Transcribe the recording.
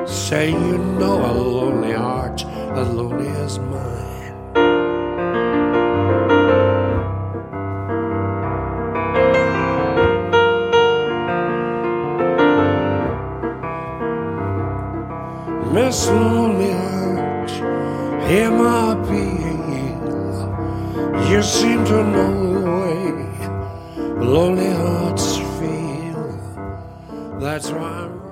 Say you know a lonely heart as lonely as mine. Miss Lonely Heart, hear my appeal. You seem to know the way lonely hearts feel. That's why I'm